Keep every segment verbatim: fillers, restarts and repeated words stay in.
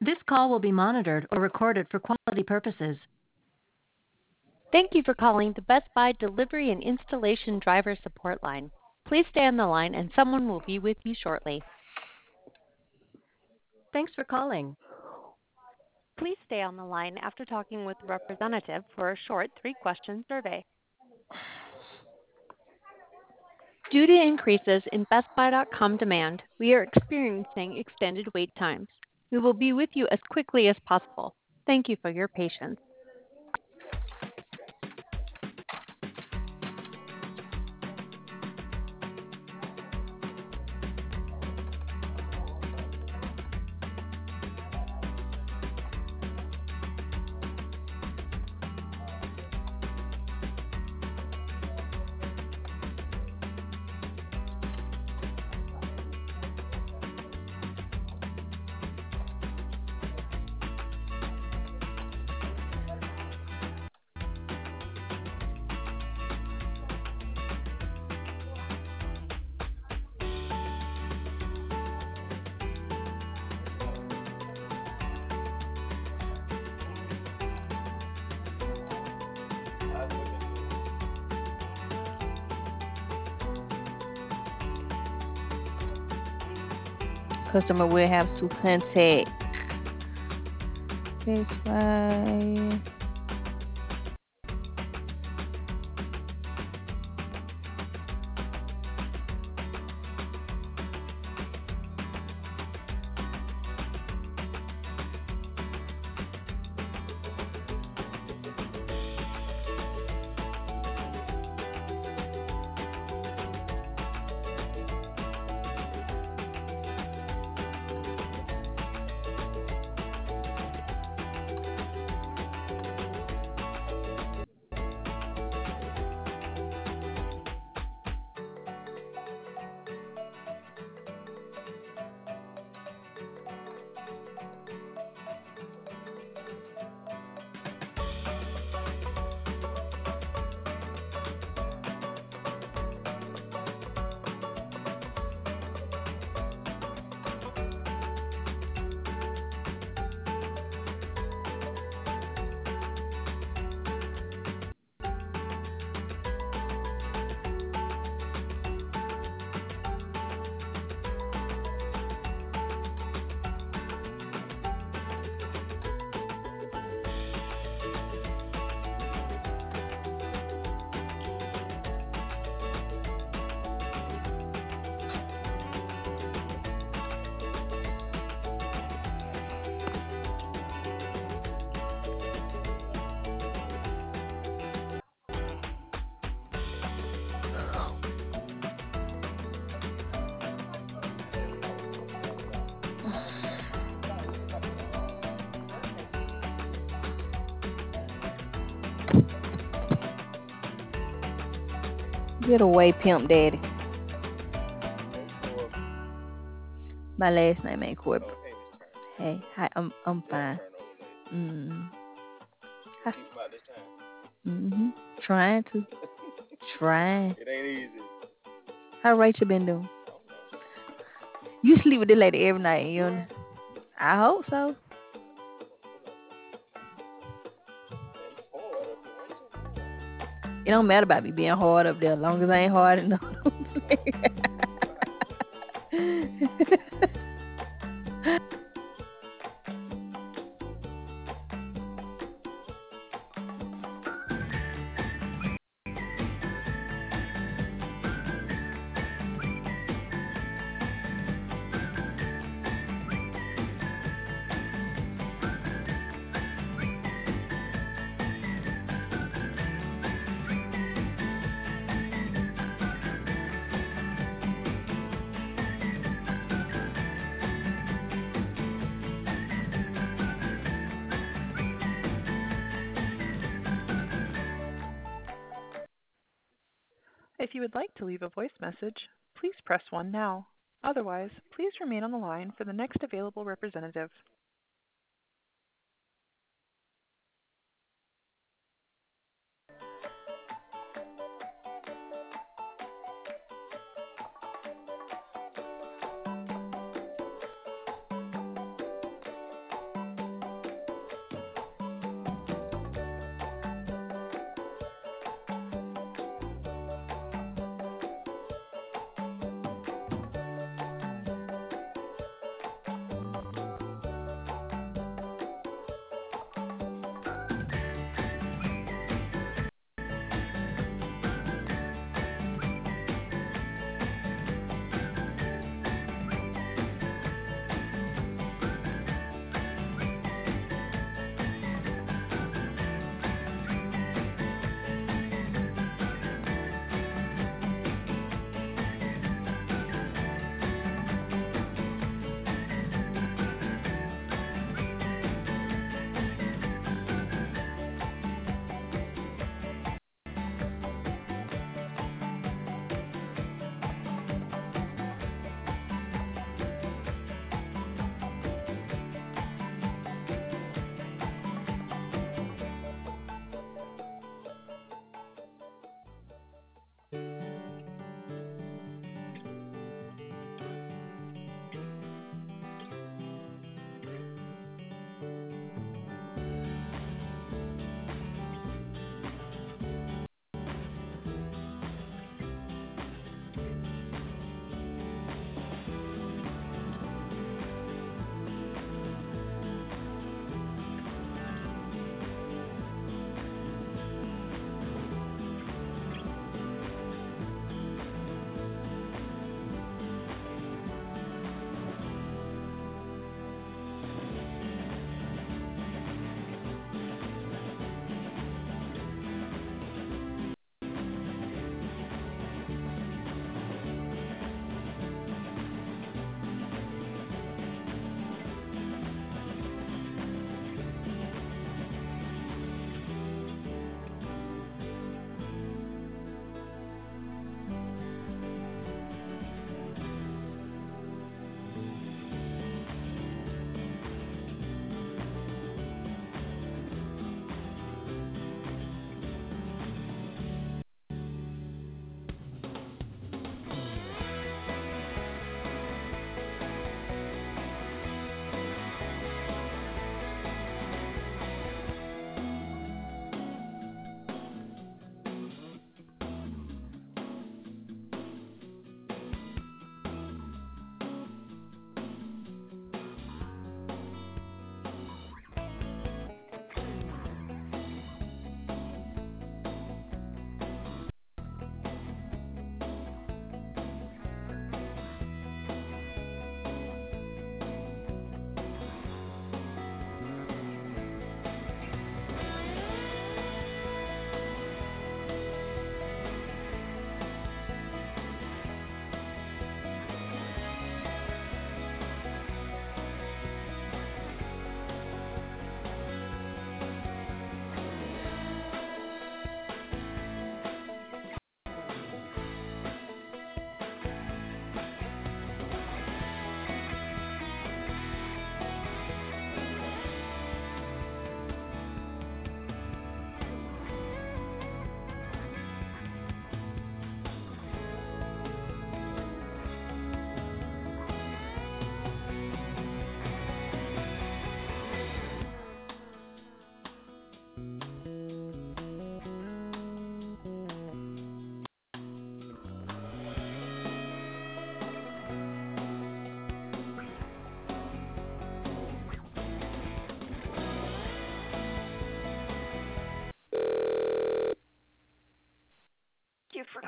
This call will be monitored or recorded for quality purposes. Thank you for calling the Best Buy Delivery and Installation Driver Support Line. Please stay on the line and someone will be with you shortly. Thanks for calling. Please stay on the line after talking with the representative for a short three-question survey. Due to increases in Best Buy dot com demand, we are experiencing extended wait times. We will be with you as quickly as possible. Thank you for your patience. Customer will have to contact Best Buy. Get away, Pimp Daddy. My last name ain't Corp. Hey, hi, I'm I'm fine. Mm. Hi. Mhm. Trying to. Trying. It ain't easy. How Rachel been doing? You sleep with this lady every night, you know? I hope so. It don't matter about me being hard up there, as long as I ain't hard enough. If you would like to leave a voice message, please press one now. Otherwise, please remain on the line for the next available representative.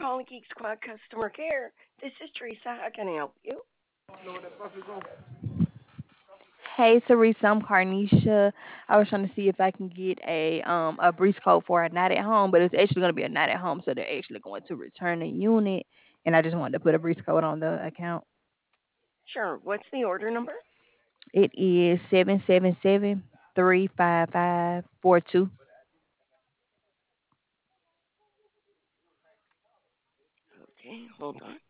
calling Geek Squad customer care. This is Teresa. How can I help you? Hey, Teresa, I'm Carnisha. I was trying to see if I can get a um a breeze coat for a night at home, but it's actually going to be a night at home, so they're actually going to return the unit, and I just wanted to put a breeze coat on the account. Sure. What's the order number? It is seven seven seven three five five four two. Okay, hold on.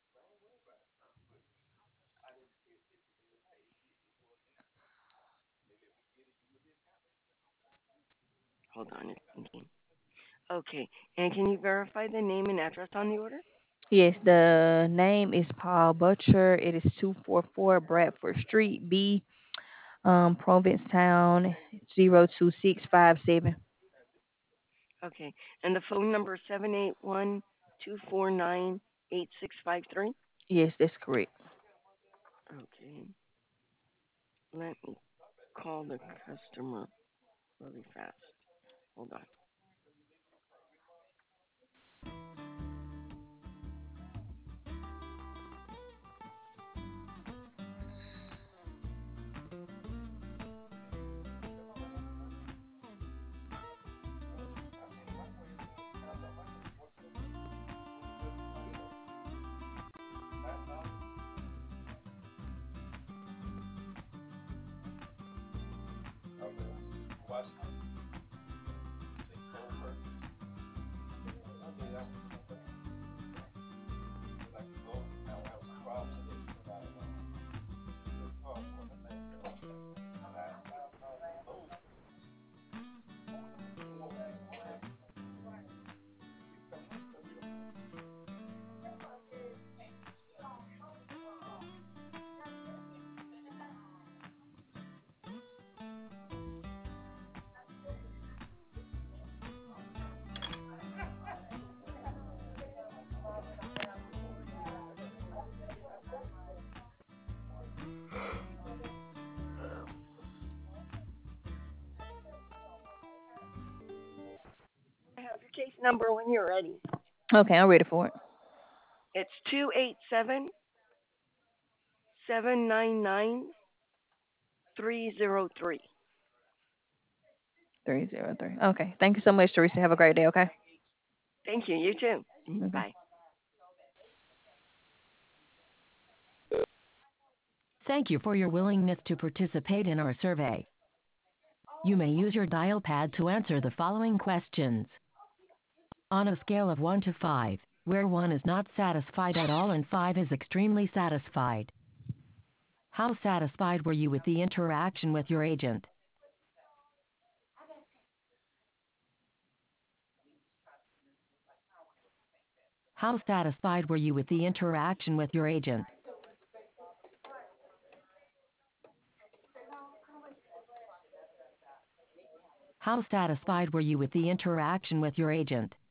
Hold on. It's thinking. Okay, and can you verify the name and address on the order? Yes, the name is Paul Butcher. It is two four four Bradford Street, B, um, Provincetown, zero two six five seven. Okay, and the phone number seven eight one two four nine eight six five three. Yes, that's correct. Okay, let me call the customer really fast. Hold on. I have your case number when you're ready. Okay, I'm ready for it. It's two eight seven seven nine nine three zero three. Three zero three. Okay. Thank you so much, Teresa. Have a great day. Okay. Thank you. You too. Okay. Bye. Thank you for your willingness to participate in our survey. You may use your dial pad to answer the following questions. On a scale of one to five, where one is not satisfied at all and five is extremely satisfied, how satisfied were you with the interaction with your agent? How satisfied were you with the interaction with your agent? How satisfied were you with the interaction with your agent?